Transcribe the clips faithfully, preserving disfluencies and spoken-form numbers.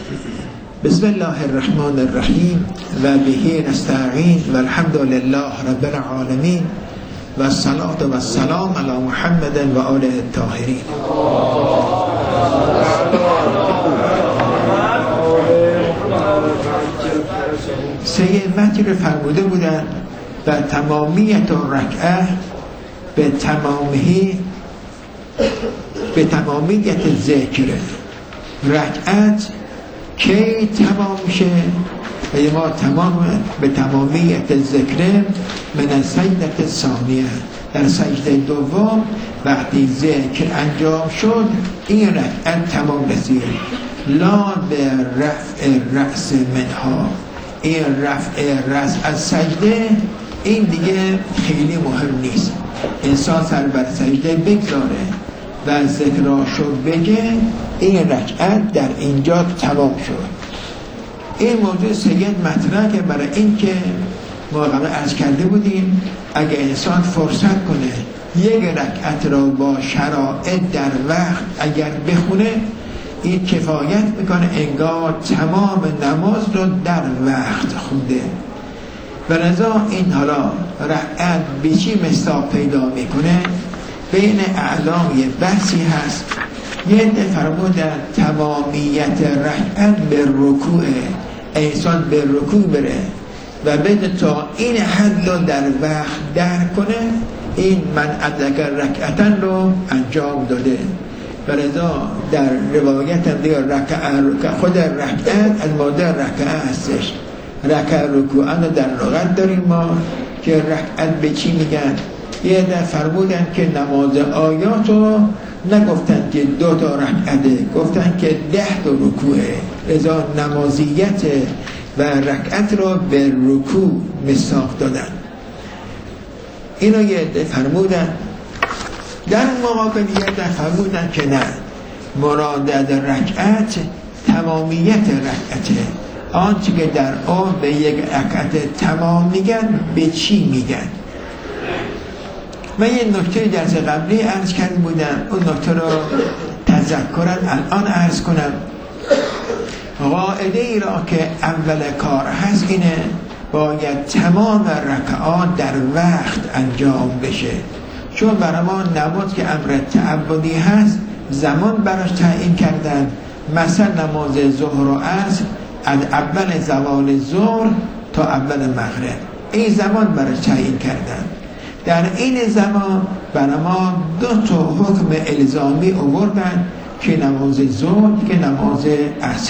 بسم الله الرحمن الرحیم و به نستعین و الحمد لله رب العالمین و الصلاة و السلام علی محمد و آله الطاهرین. سید مطیر فرموده بودن و تمامیت رکعه به تمامی به تمامیت ذکر رکعت کی تمام میشه و ما تمام به تمامیت ذکر من سجده ثانیه در سجده دوم وقتی ذکر انجام شد این رکعت تمام رسید. لا به رفع رأس منها، این رفع رأس از سجده این دیگه خیلی مهم نیست. انسان سر بر سجده بگذاره و ذکراشو بگه این رکعت در اینجا تمام شد. این موضوع سید مطرح که برای این که ما قبل عرض کرده بودیم اگه انسان فرصت کنه یک رکعت را با شرایط در وقت اگر بخونه این کفایت میکنه انگار تمام نماز رو در وقت خونده. و رضا این حالا رکعت به چی مصداق پیدا میکنه؟ بین اعلام یه بحثی هست. یه ده فرمودن تمامیت رکعت به رکوع، انسان به رکوع بره و بده تا این حد رو در وقت در کنه این من ادرک رکعتن رو انجام داده. و رضا در روایت هم دیگر رکعت خود رکعت از مادر رکعت هستش. رکعت رکوعن رو در لغت داریم ما که رکعت به چی میگن؟ یه در فرمودن که نماز آیات رو نگفتن که دو تا رکعته، گفتن که ده تا رکوعه. لذا نمازیت و رکعت رو به رکوع مصداق دادن. اینو یه در فرمودن. در مقابل یه در فرمودن که نه، مراد در رکعت تمامیت رکعته. آنچه که در آن به یک رکعت تمام میگن به چی میگن؟ من یه نکته درس قبلی عرض کرده بودم، اون نکته رو تذکرن الان عرض کنم. قاعده ای را که اول کار هست اینه باید تمام رکعات در وقت انجام بشه، چون برای ما نماز که امر تعبدی هست زمان براش تعیین کردن. مثلا نماز ظهر و عصر از اول زوال ظهر تا اول مغرب این زمان براش تعیین کردن. در این زمان برای ما دو تا حکم الزامی آوردن که نماز ظهر که نماز عصر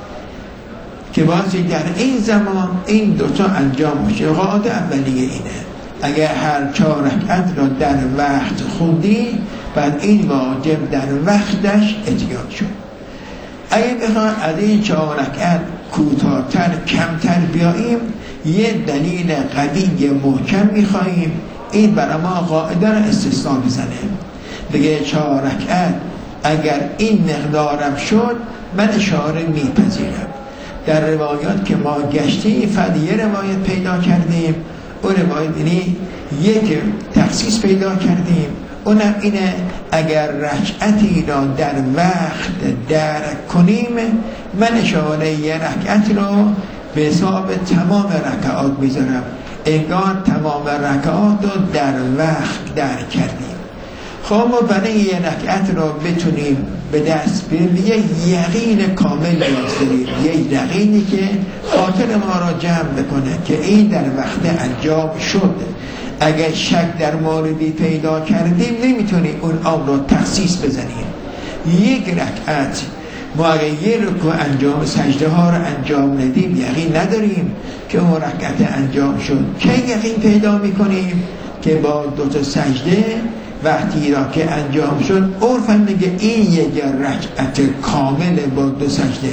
که بازی در این زمان این دوتا انجام میشه. قاعده اولیه اینه اگر هر چهار رکعت را در وقت خوندی بعد این واجب در وقتش اتیان شد. اگه بخواه از این چهار رکعت کوتاه‌تر کمتر بیاییم یه دلیل قوی محکم میخواییم این برای ما قاعده را استثناء بزنه بگه چهار رکعت اگر این مقدارم شد من اشاره میپذیرم. در روایات که ما گشتیم فقط یه روایت پیدا کردیم، اون روایت اینی یک تخصیص پیدا کردیم، اونم اینه اگر رکعتی را در وقت درک کنیم من اشاره یه رکعت رو به حساب تمام رکعات میذارم، انگار تمام رکعات رو در وقت درک کردیم. خب ما برای یه رکعت رو بتونیم به دست بیاریم یه یقین کامل نیاز داریم، یه یقینی که خاطر ما را جمع بکنه که این در وقت انجام شد. اگر شک در موردی پیدا کردیم نمیتونیم اون امر رو تخصیص بزنیم. یک رکعت ما اگر یه رکوع انجام سجده ها رو انجام ندیم یقین نداریم که اون رکعت انجام شد. که یقین پیدا میکنیم که با دو تا سجده وقتی را که انجام شد عرفم میگه این یک رکعت کامل با دو سجده.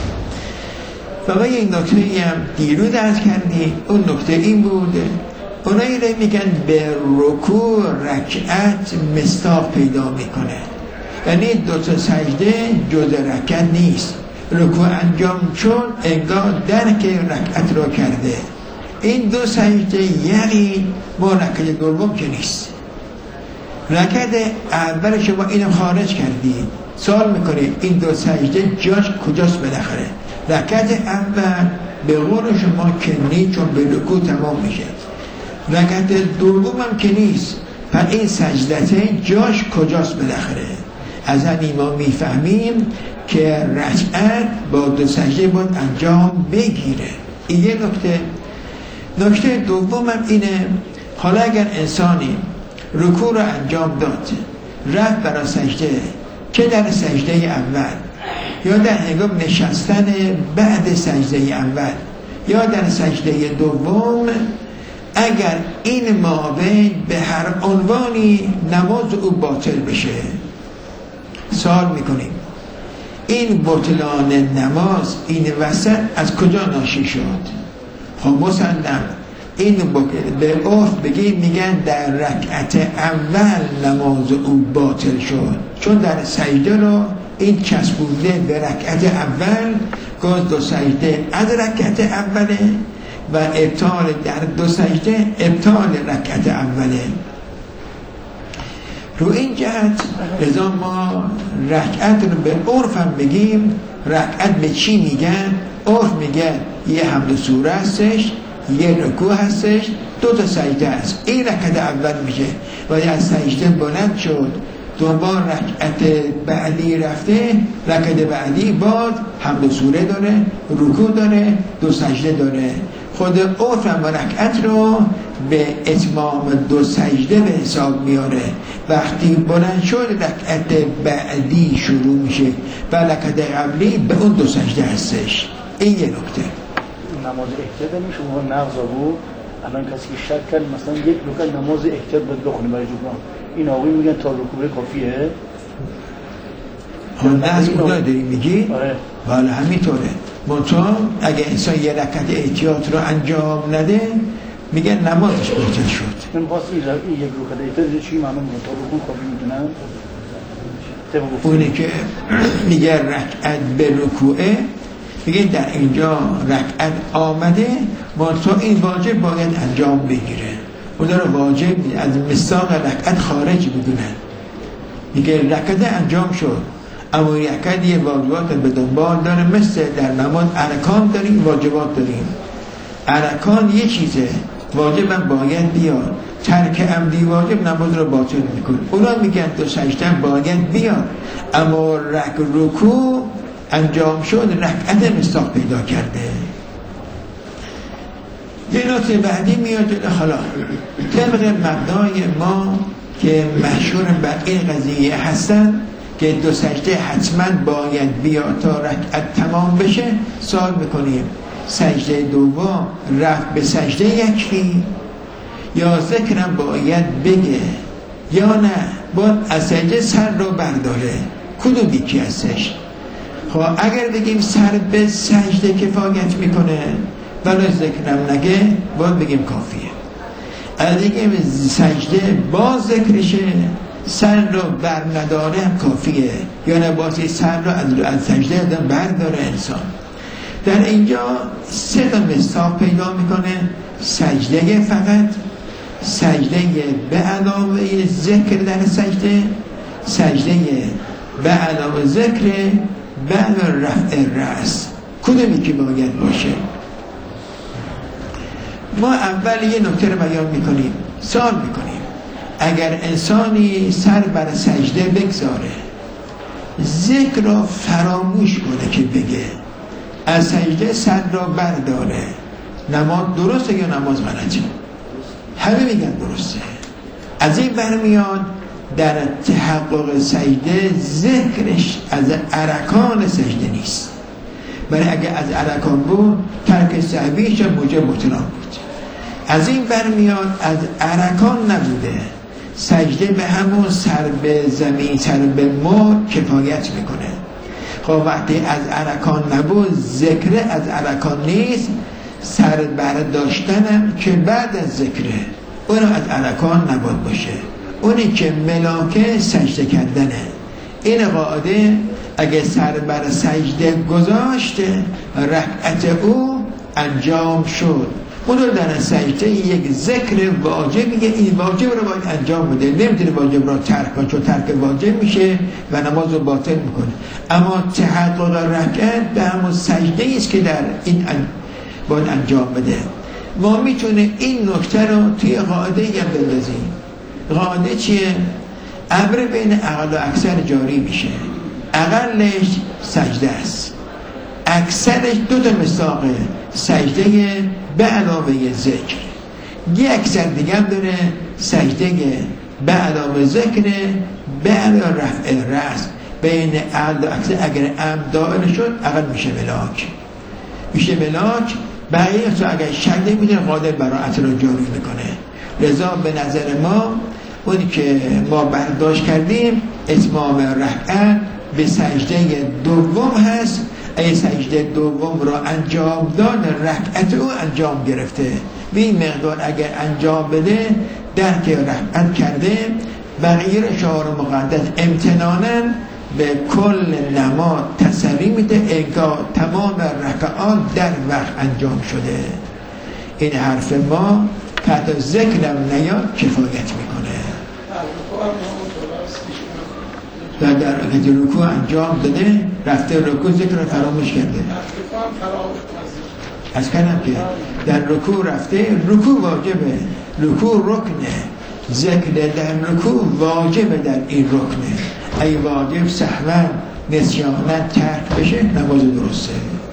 و این نکته هم دیروز عرض کردیم، اون نکته این بود اونایی را میگن به رکوع رکعت مصداق پیدا میکنه، یعنی دو تا سجده جز رکعت نیست. رکوع انجام شد انگار درک رکعت را کرده. این دو سجده یعنی ما رکعت دوم که نیست. رکعت اول شما اینو خارج کردی سوال میکنیم این دو سجده جاش کجاست بالاخره؟ رکعت اول به قول شما که نیست، چون به رکوع تمام میشه. رکعت دوم هم که نیست، پس این سجدته جاش کجاست بالاخره؟ از این ما میفهمیم که رکعت با دو سجده باید انجام بگیره. این یه نکته. نکته دوم هم اینه، حالا اگر انسانی رکوع رو انجام داد، رفت برای سجده، که در سجده اول یا در هنگام نشستن بعد سجده اول یا در سجده دوم، اگر این مابین به هر عنوانی نماز او باطل بشه، سوال میکنیم این بطلان نماز این وسط از کجا ناشی شد؟ خب مسلم این به عرف بگیم میگن در رکعت اول نماز او باطل شد، چون در سجده رو این چسبونده به رکعت اول، گاز دو سجده از رکعت اوله و ابطال در دو سجده ابطال رکعت اوله. رو این جهت لذا ما رکعت رو به عرف هم بگیم، رکعت به چی میگن؟ عرف میگن یه حمد سوره هستش، یه رکوع هستش، دو تا سجده هست. این رکعت اول میشه و از سجده بلند شد، دوبار رکعت بعدی رفته، رکعت بعدی باد حمد سوره داره، رکوع داره، دو سجده داره. خود عرف هم رکعت رو به اتمام دو سجده به حساب میاره. وقتی بلند شد رکعت بعدی شروع میشه و رکعت قبلی به اون دو سجده هستش. این یه نکته. نماز احتیاط نمیشه اون نقض بود. الان کسی که شک کرد مثلا یک رکعت نماز احتیاط باید بخونه برای جبران، این آقای میگن تا رکوع کافیه. خب نقض اون داری میگی؟ آره. بله همینطوره. منطقه اگه انسان یه رکعت احتیاط رو انجام نده میگن نمازش باطل شد. من خواست این یک رکعت احتیاط چی معنی میکنه؟ تا رکوع کافی میدونن؟ اونی که میگه رکعت به رکوعه، میگه در اینجا رکعت آمده، منطقه این واجب باید انجام بگیره. اونا رو واجب از مصداق رکعت خارج بدونن. میگه رکعت انجام شد، اما رکعت یه واجبات به دنبال داره، مثل در نماز ارکان داریم، واجبات داریم. ارکان یه چیزه، واجب هم باید بیاد، ترک عمدی واجب نماز رو باطل میکنه. اونا میگن دو سجده باید بیاد، اما رک رکوع انجام شد، رکعت مصداق پیدا کرده. یه نکته بعدی میاد جلو. حالا طبق مبنای ما که مشهور بر این قضیه هستن که دو سجده حتما باید بیاد تا رکعت تمام بشه، سوال میکنیم سجده دوم رفت به سجده یکی یا ذکرم باید بگه یا نه باید از سجده سر رو برداره؟ کدوم یکی هستش؟ خب اگر بگیم سر به سجده کفایت میکنه ولی ذکرم نگه، باید بگیم کافیه. اگر بگیم سجده با ذکرشه، سر رو بر نداره هم کافیه، یا نه باید سر رو از سجده دارم برداره انسان. در اینجا سه تا مصداق پیدا میکنه، سجده فقط، سجده به علاوه ذکر در سجده، سجده به علاوه ذکر بعد رفع رأس. کدومی که باید باشه؟ ما اول یه نکته رو بیان میکنیم، سوال میکنیم اگر انسانی سر بر سجده بگذاره، ذکر رو فراموش کنه که بگه، از سجده سر را برداره، نماز درسته یا نماز غلطه؟ همه میگن درسته. از این برمیاد در تحقق سجده ذکرش از ارکان سجده نیست، برای اگه از ارکان بود ترک سهویش موجب بطلان بود. از این برمیاد از ارکان نبوده، سجده به همون سر به زمین سر به مر کفایت میکنه. خب وقتی از ارکان نبود، ذکر از ارکان نیست، سر برداشتنم که بعد از ذکره، اون از ارکان نبود باشه. اونی که ملاکه سجده کردنه. این قاعده اگه سر بر سجده گذاشته، رکعت او انجام شد اون رو در سجده یک ذکر واجب، این واجب رو باید انجام بده، نمیتونه واجب رو ترک کنه چون ترک واجب میشه و نماز رو باطل میکنه. اما تحقق رکعت به همون سجده است که در این باید انجام بده. ما میتونه این نکته رو توی قاعده هم بندازیم. قاعده چیه؟ امر بین اقل و اکثر جاری میشه. اقلش سجده است، اکثرش دو تا مصداقه، سجده به علاوه ذکر. یه اکثر دیگه هم داره، سجده به علاوه ذکر به علاوه رفع رأس. بین اقل و اکثر اگر ام دائره شد اقل میشه ملاک، میشه ملاک. بقیه تو اگر شک نمیدونه قادر براعت رو جاری میکنه. لذا به نظر ما اونی که ما برداشت کردیم اتمام رکعت به سجده دوم هست. ای سجده دوم را انجام داد رکعت او انجام گرفته. به این مقدار اگر انجام بده درک رکعت کرده. بقیه را شعار مقدس امتنانا به کل نماز تسری میده انگار تمام رکعات در وقت انجام شده. این حرف ما حتی ذکرم نیاد کفایت میکنه. و در وقت رکوع انجام داده رفته رکوع ذکر رو فراموش کرده. از کنم که در رکوع رفته، رکوع واجبه، رکوع رکنه، ذکر در رکوع واجبه، در این رکنه. ای واجب سهوا نسیانا ترک بشه نماز درسته.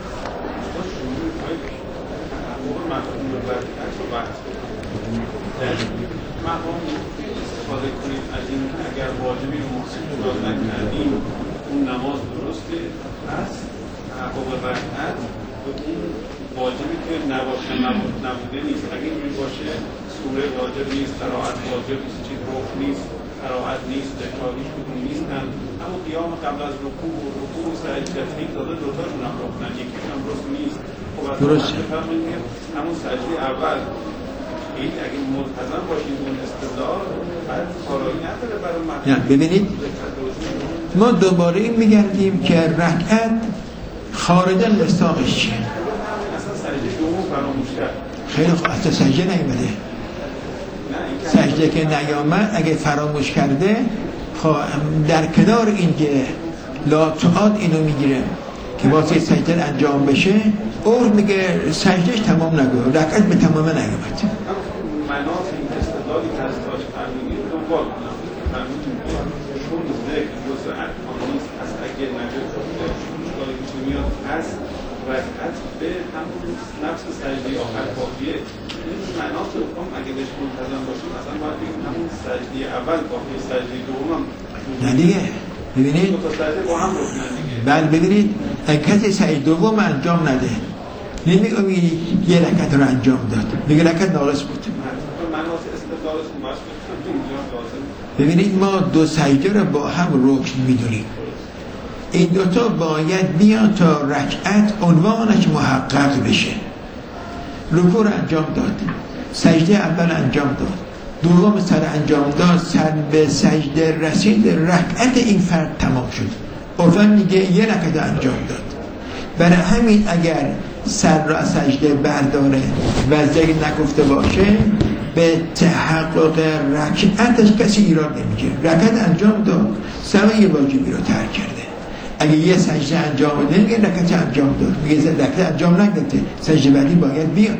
استفاده کنیم از این که اگر واجبی رو محسن جدا نکردیم اون نماز درسته است. تحقق رکعت اون واجبی که نباشه نبوده نیست. اگه این باشه سوره واجب نیست، قرائت واجب نیست، چیز رکن نیست، قرائت نیست، تکراریش کدوم نیستن. اما قیام قبل از رکوع و رکوع و سجده تفریق داده دوتاشون هم رکنن، یکیشون هم رکن نیست. خب درسته. همون سجده اول این اگه ملتزم باشید اون استدلال بعد کارایی نداره برای مطلب. ببینید ما دوباره این میگردیم که رکعت خارج مصداقش چیه؟ اصلا سجده دوم فراموش کرد. خیلی خوب، اصلا سجده نیامده. سجده که نیامد اگه فراموش کرده خب در کنار این که لا تعاد اینو میگیره که واسه سجده انجام بشه اور میگه سجدهش تمام نگو، رکعت به تمام نیامد. مناط این استدلالی که از داشت فرمودید رو دنبال کنم. فرمودید چون ذکر جزء ارکان نیست، پس اگه نگه اشکالی که میاد هست رکعت به همون نفس سجده آخر باقیه. این مناط رو کم اگه بهش منتظم باشیم مثلا باید بگیم همون سجده اول باقی سجده دوم هم نه دیگه. ببینید دو تا سجده با هم رکنن دیگه. بله ببینید اگه کسی سجده دوم انجام نده نمیگه یه رکعت رو انجام داد، میگه رکعت ناقص بود. ببینید ما دو سجده رو با هم رکن میدونیم. این دوتا باید بیان تا رکعت عنوانش محقق بشه. رکوع رو انجام داد، سجده اول انجام داد، دوم سر انجام داد، سر به سجده رسید، رکعت این فرد تمام شد. عرفا میگه یه رکعت انجام داد. برای همین اگر سر را سجده برداره و ذکر نگفته باشه به تحقق رکعتش کسی ایراد نمیگیره. رکعت انجام داد، سوی واجبی رو ترک کرده. اگه یه سجده انجام بده میگه رکعت انجام داد، میگه رکعت انجام نگرفته، سجده بعدی باید بیاد.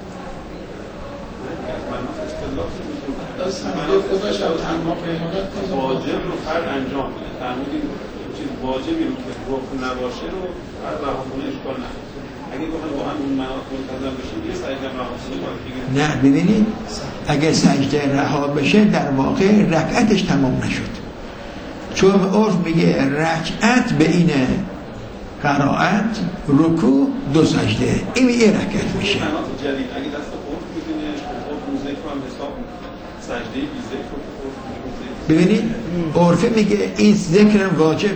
واجب رو فرد انجام بده. فرمودیم چیز واجبی رو که رکن نباشه رو فرد رها کنه اشکال نداره. اگه بخوایم با هم اون مناط منتظم بشیم یه سجده رها کنیم. نه ببینید اگه سجده رها بشه در واقع رکعتش تمام نشد، چون عرف میگه رکعت به این قرائت رکوع دو سجده، این یه رکعت میشه. مناط جدید اگه دست عرف میدونه عرف اون ذکر هم حساب سجده بی ذکر رو ببینید عرف میگه این ذکر واجبه.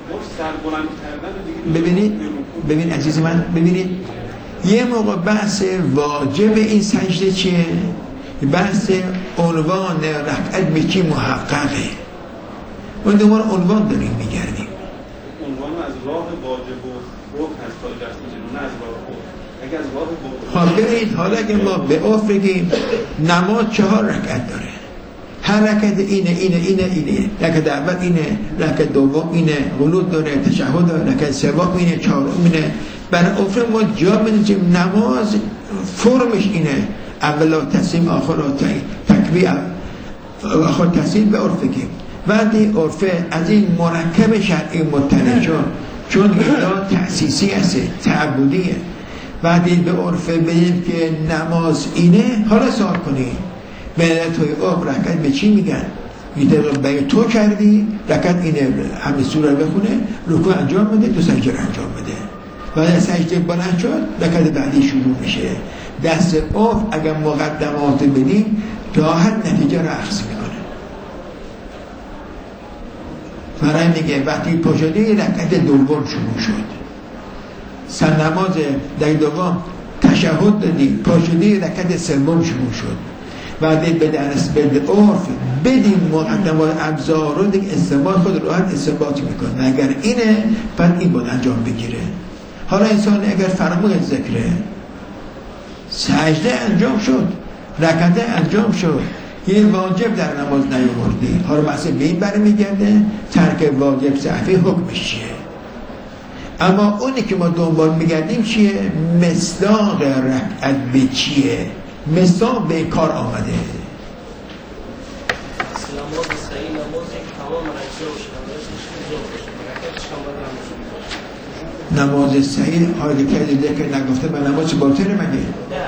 ببینید ببین عزیز من، ببینید یه موقع بحث واجب این سجده چیه؟ بحث عنوان رکعت به چی محققه. اون دوباره عنوان داریم میگردیم. عنوان از راه واجب و رکن از تا دست میشه، نه از راه خود. اگر از واه خب ببینید حالا که ما به عرف بگیم نماز چهار رکعت داره، هر رکعت اینه اینه اینه اینه، رکعت اول اینه، رکعت دوم اینه، قنوت داره، تشهد داره، رکعت سوم اینه، چهارم اینه. برای عرف ما جا می‌دیم نماز فرمش اینه، اولا تسلیم آخر تکبیر آخر تسلیم به عرف بگیم. وقتی عرفه از این مرکب شرعی مطلع چون چون اینا تأسیسی هست، تعبدیه. وقتی به عرفه بگیم که نماز اینه، حالا سوال کنیم به توی عرف رکعت به چی میگن؟ میگه به تو کردی رکعت اینه، همین سوره بخونه، رکوع انجام بده، دو سجده انجام بده، بعد سجده بلند شد رکعت بعدی شروع میشه. دست عرف اگر مقدمات بدیم راحت نتیجه رو اخذ میکنه. برای میگه وقتی پاشدی رکعت دوم شروع شد، سن نماز در دوم تشهد دادی، پاشدی رکعت سوم شروع شد، بعدی به درس به عرف بدیم مقدمات ابزار رو دیگه استنباط خود راحت استنباط میکنه. اگر اینه بعد این باید انجام بگیره. حالا انسان اگر فرمود ذکره، سجده انجام شد، رکعت انجام شد، یه واجب در نماز نیاوردی، حالا مثلا به این برمیگرده ترک واجب صحفی حکمش چیه؟ اما اونی که ما دنبال میگردیم چیه؟ مصداق رکعت به چیه؟ مصداق به کار آمده. نماز صحیح نماز یک تمام رکعه باشه، نماز صحیح حالی که دیده که نگفته به نماز باطل مگه؟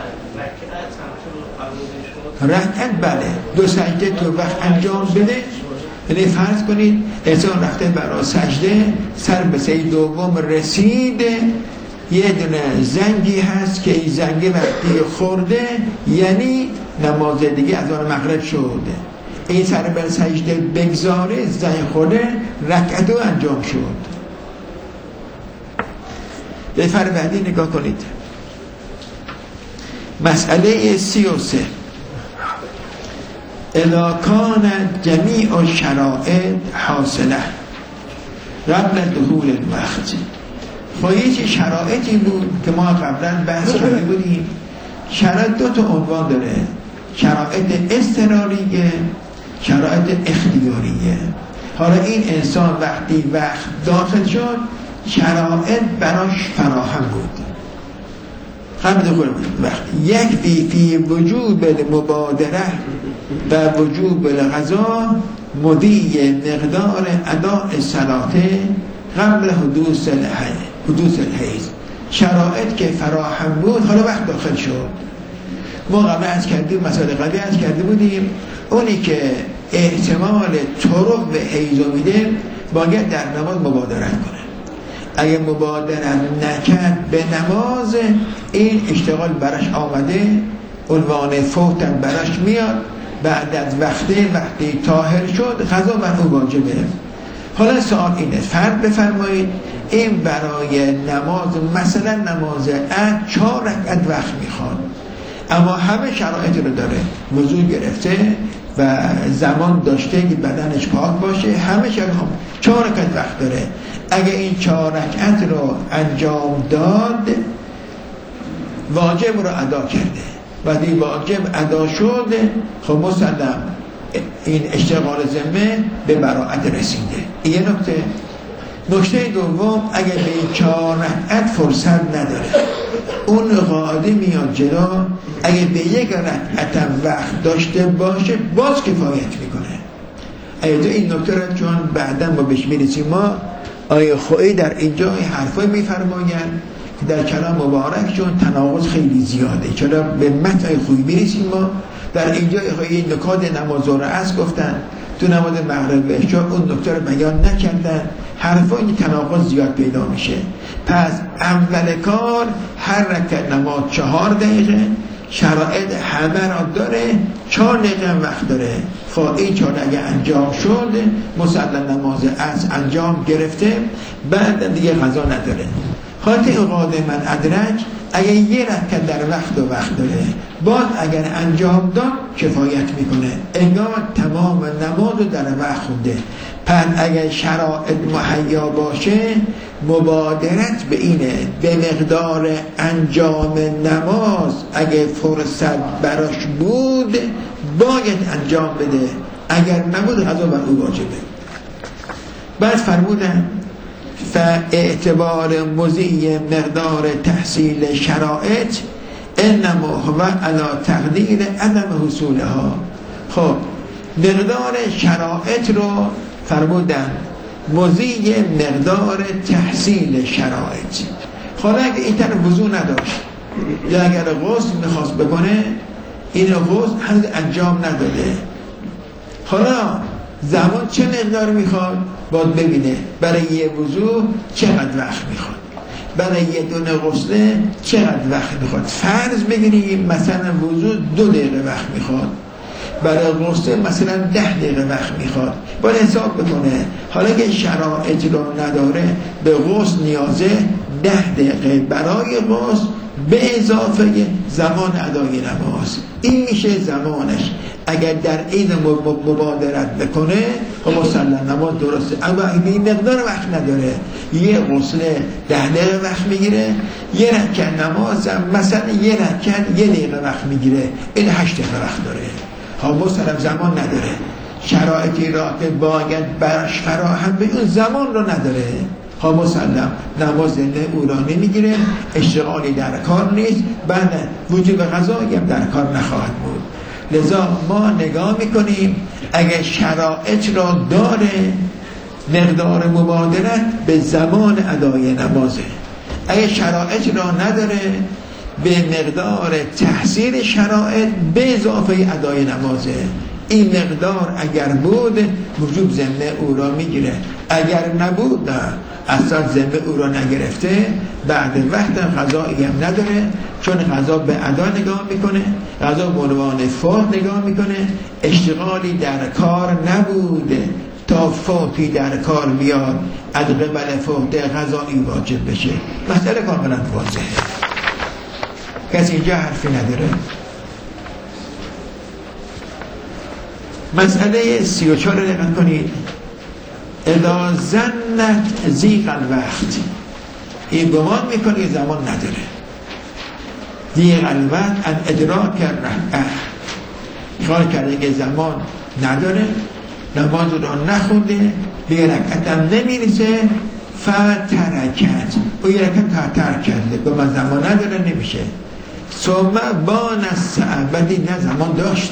رکعت بله، دو سجده تو وقت انجام بده. یعنی فرض کنید انسان رفته برای سجده، سر به سجده دوم رسید، یه دونه زنگی هست که این زنگی وقتی خورده یعنی نماز دیگه از آن مغرب شده، این سر به سجده بگذاره، زنگ خورده، رکعت رو انجام شد. به فر بعدی نگاه کنید، مسئله سی و سه. اذا کان جمیع شرائط حاصله قبل دخول الوقت. خواهیچ شرایطی بود که ما قبلا بحث کرده بودیم. شرایط دو تا عنوان داره، شرایط اضطراریه، شرایط اختیاریه. حالا این انسان وقتی وقت داخل شد شرایط براش فراهم بود قبل دخول وقت. یک فی فی وجوب المبادره و وجوب القضا مضی مقدار اداء الصلاه قبل حدوث حدوث الحیض. شرایط که فراهم بود حالا وقت داخل شد. ما قبل از کردیم مسئله قبلی از کرده بودیم اونی که احتمال طرق به حیض میده باید در نماز مبادرت کنه. اگه مبادرت نکرد به نماز این اشتغال براش آمده، عنوان فوت براش میاد، بعد از وقتی وقتی طاهر شد قضا بر او واجبه. حالا سوال اینه، فرض بفرمایید این برای نماز مثلا نماز عصر چهار رکعت وقت میخواد، اما همه شرایط رو داره، وضو گرفته و زمان داشته که بدنش پاک باشه، همه شرایط چهار رکعت وقت داره. اگه این چهار رکعت رو انجام داد واجب رو ادا کرده، وقتی واجب ادا شد خب مسلم این اشتغال ذمه به براءت رسیده. این نکته. نکته دوم، اگه به این چهار رکعت فرصت نداره، اون قاعده میاد جلو، اگه به یک رکعت وقت داشته باشه باز کفایت میکنه. اگه تو این نکته رو چون بعدا ما بهش میرسیم، ما آیه خویی در اینجا حرفای میفرماین که در کلام مبارک چون تناقض خیلی زیاده، چرا به متن خویی میرسیم ما در اینجا این نکات نماز و رأس گفتن، تو نماز مغرب و عشا اون نکته رو بیان نکردن، حرفای تناقض زیاد پیدا میشه. پس اول کار هر رکعت نماز چهار دقیقه، شرایط همه را داره، چهار دقیقه وقت داره. خب این چهار دقیقه انجام شد، مسلم نماز عصر انجام گرفته، بعد دیگه قضا نداره. خاطر اوقات من ادرک اگر یه رکعت در وقت و وقت داره باز اگر انجام داد کفایت میکنه، انگار تمام نماز رو در وقت خونده. پس اگر شرایط مهیا باشه مبادرت به اینه به مقدار انجام نماز اگر فرصت براش بود باید انجام بده، اگر نبود قضا بر او واجبه. بعد فرمودن فاعتبار مضی مقدار تحصیل شرائط انما هو علی تقدیر عدم حصولها. خب مقدار شرائط رو فرمودن مضی مقدار تحصیل شرائط. حالا اگه این طرف وضو نداشت یا اگر غسل میخواست بکنه این غسل هنوز انجام نداده، حالا زمان چه مقدار میخواد باید ببینه برای یه وضو چقدر وقت میخواد، برای یه دونه غسل چقدر وقت میخواد. فرض بگیریم مثلا وضو دو دقیقه وقت میخواد، برای غسل مثلا ده دقیقه وقت میخواد، باید حساب بکنه. حالا که شرایط رو نداره به غسل نیازه ده دقیقه برای غسل به اضافه زمان ادای نماز، این میشه زمانش. اگر در عین مبادرت بکنه خب مسلم نماز درسته. اما اگه این مقدار وقت نداره یه غسل ده دقیقه وقت میگیره، یه رکعت نماز مثلا یه رکعت یه دقیقه وقت میگیره، این هشت دقیقه وقت داره. ها مسلم زمان نداره، شرایطی را که باید براش فراهم به اون زمان رو نداره. ها مسلم نماز زنده او را نمیگیره، اشتغالی در کار نیست، بعد وجوب غذایی هم در کار نخواهد بود. لذا ما نگاه میکنیم اگر شرایط را داره مقدار مبادرت به زمان ادای نمازه، اگر شرایط را نداره به مقدار تحصیل شرایط به اضافه ادای نمازه. این مقدار اگر بود وجوب ذمه او را میگیره، اگر نبود نه اصلا ذمه او را نگرفته، بعد وقت قضایی هم نداره، چون قضا به ادا نگاه میکنه، قضا به عنوان فوت نگاه میکنه. اشتغالی در کار نبوده تا فوتی در کار بیاد از قبل فوت قضایی واجب بشه. مسئله کاملا واضحه، کسی اینجا حرفی نداره. مسئله سی و چهار رو دقت کنید. اذا ظنت ضیق الوقت، این گمان میکنه زمان نداره. ضیق الوقت ان ادراک الرکعه، خیال کرده که زمان نداره، نماز رو نخونده، به رکعت هم نمیرسه، فترکت، او یه رکعت ترک کرده، به من زمان نداره نمیشه. ثم بان السعبدی، نه زمان داشت،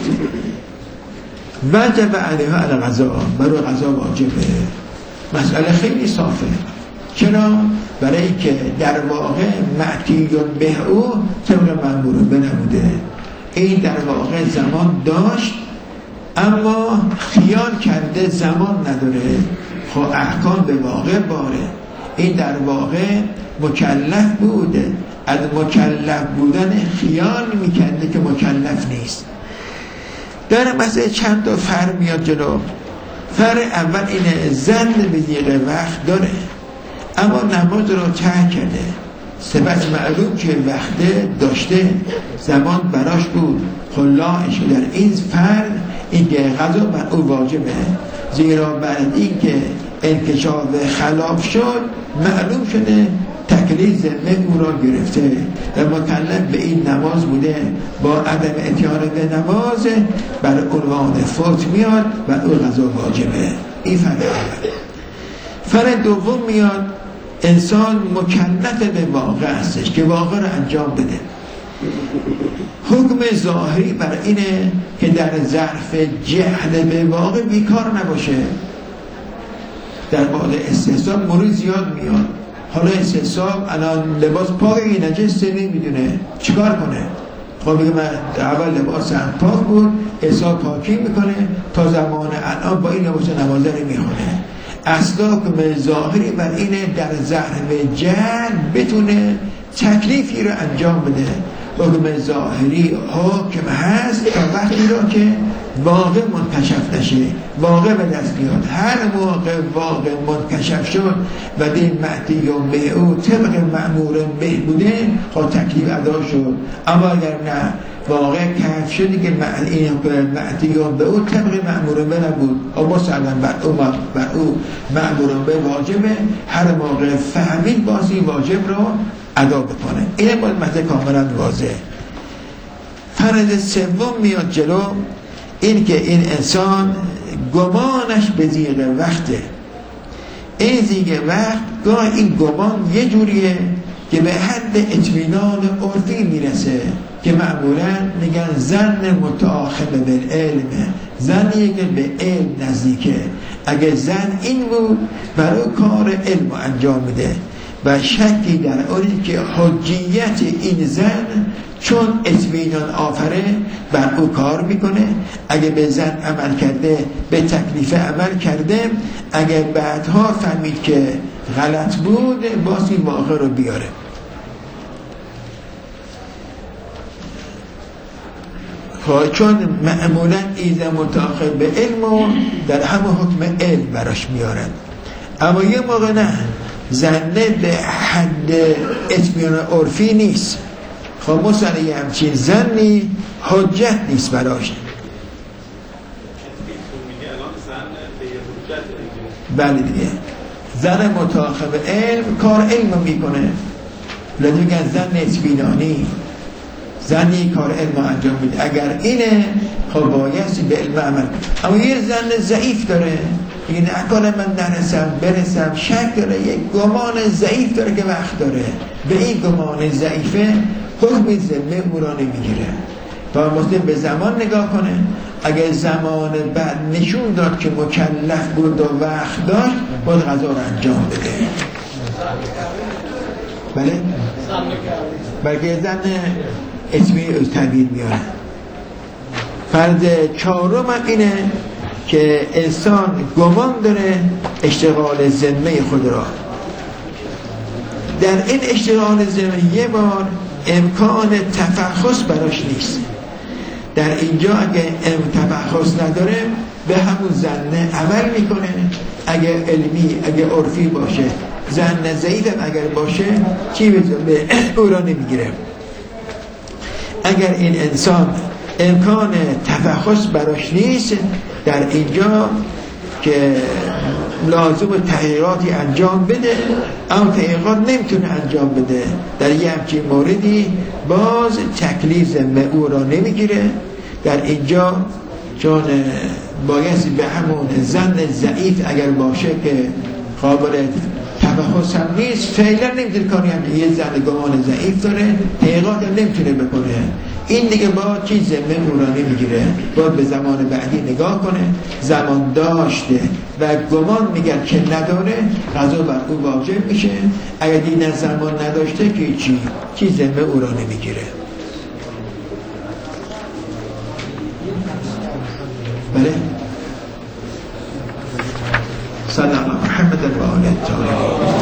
وجب علیها علی قضا، برای قضا واجبه. مسئله خیلی صافه. چرا؟ برای که در واقع معتیون به او طبق مأمور به نبوده، این در واقع زمان داشت اما خیال کرده زمان نداره. خب احکام به واقع باره، این در واقع مکلف بوده، از مکلف بودن خیال میکنده که مکلف نیست. در مسئله چند تا فرق میاد جلو. فرق اول اینه زن به دیگه وقت داره اما نماز رو ترک کرده، سپس معلوم که وقت داشته، زمان براش بود، خلاش در این فرق این که قضا بر او واجبه، زیرا بعد این که انکشاف خلاف شد معلوم شده تکلیف ذمه او را گرفته و مکلف به این نماز بوده، با عدم اتیان به نماز بر عنوان فوت میاد و او قضا واجبه. این فرق اول. فرق دوم میاد انسان مکلف به واقع هستش که واقع را انجام بده. حکم ظاهری بر اینه که در ظرف جهل به واقع بیکار نباشه. در بعد استحساب مورد زیاد میاد. حالا استحساب الان لباس پاکی نجسته نمیدونه چیکار کنه؟ خب بگه من اول لباس هم پاک بود، حساب پاکی میکنه، تا زمان الان با این لباس نمازه رو میخونه. اصلا حکم ظاهری بر اینه در ظرف جهل بتونه تکلیفی رو انجام بده. حکم ظاهری حکم هست تا وقتی را که واقع منکشف نشه، واقع به دست بیاد. هر موقع واقع منکشف شد و دین معتی به او طبق مأمور به بوده، خود تکلیف ادا شد. اما اگر نه واقع کشف شدی که این معتی به او طبق مأمور به نبود، اما مسلم بر او بر او مأمور به واجبه، هر موقع فهمید بازی واجب رو ادا بکنه. این باید مطلب کاملا واضح. فرض سوم میاد جلو، این که این انسان گمانش به زیغ وقته. این زیغ وقت گاه این گمان یه جوریه که به حد اطمینان عرفی میرسه که معمولا میگن زن متآخر بالعلم، زنیه که به علم نزدیکه. اگه زن این بود برای کار علم انجام میده و شکی در آنی که حجیت این زن چون اطمینان آفره بر او کار میکنه. اگه به زن عمل کرده به تکلیف عمل کرده، اگه بعدها فهمید که غلط بود باز این واقع رو بیاره. چون معمولا ایزا متأخر به علم و در همه حکم علم براش میارن. اما یه موقع نه، زنه به حد اطمینان عرفی نیست. خب مثلا یه همچین زنی حجت نیست براش. بله دیگه، زن متأخر به علم کار علم میکنه، لذا میگن زن اطمینانی، زنی کار علم انجام میده. اگر اینه خب بایستی به علم عمل. اما یه زن ضعیف داره، این اکال من نرسم برسم، شک داره، یک گمان ضعیف داره که وقت داره، به این گمان ضعیفه حکم ذمه او را نمیگیره. تا مسلم به زمان نگاه کنه، اگر زمان بعد نشون داد که مکلف بود و وقت داشت، باید غذا را انجام بده. بله؟ بلکه زن اسمی از تنبیل میاره. فرض چهارم اینه که انسان گمان داره اشتغال ذمه خود را. در این اشتغال ذمه یه بار امکان تفحص براش نیست. در اینجا اگه ام تفحص نداره به همون زنه عمل میکنه. اگه علمی اگه عرفی باشه، زن ضعیف اگر باشه چی به او را نمیگیره. اگر این انسان امکان تفحص براش نیست، در اینجا که لازم تحقیقاتی انجام بده، اما تحقیقات نمیتونه انجام بده، در یه همچین موردی باز تکلیف ذمه او را نمیگیره. در اینجا چون بایستی به همون زن ضعیف اگر باشه که قابل تفحص هم نیست، فعلا نمیتونه کاری هم. یه زن گمان ضعیف داره، تحقیقات هم نمیتونه بکنه، این دیگه با چیز ذمه او را نمیگیره. باید به زمان بعدی نگاه کنه، زمان داشته و گمان میگن که نداره، قضا بر او واجب میشه. اگر دین زمان نداشته که چی چیز ذمه او را نمیگیره. بله؟ صلی الله محمد و آله الطاهرین.